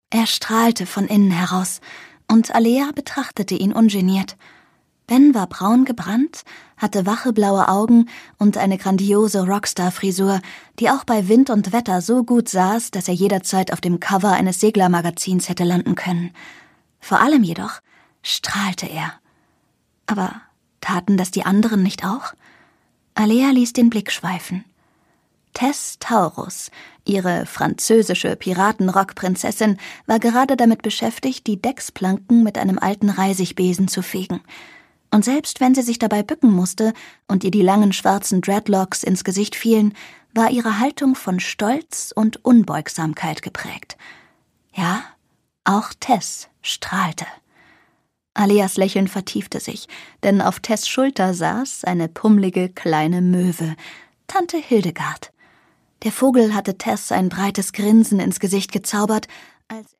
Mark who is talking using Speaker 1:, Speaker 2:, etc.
Speaker 1: Er strahlte von innen heraus, und Alea betrachtete ihn ungeniert. Ben war braun gebrannt, hatte wache blaue Augen und eine grandiose Rockstar-Frisur, die auch bei Wind und Wetter so gut saß, dass er jederzeit auf dem Cover eines Seglermagazins hätte landen können. Vor allem jedoch strahlte er. Aber taten das die anderen nicht auch? Alea ließ den Blick schweifen. Tess Taurus, ihre französische Piratenrock-Prinzessin, war gerade damit beschäftigt, die Decksplanken mit einem alten Reisigbesen zu fegen. Und selbst wenn sie sich dabei bücken musste und ihr die langen schwarzen Dreadlocks ins Gesicht fielen, war ihre Haltung von Stolz und Unbeugsamkeit geprägt. Ja, auch Tess strahlte. Aleas Lächeln vertiefte sich, denn auf Tess' Schulter saß eine pummelige kleine Möwe, Tante Hildegard. Der Vogel hatte Tess ein breites Grinsen ins Gesicht gezaubert, als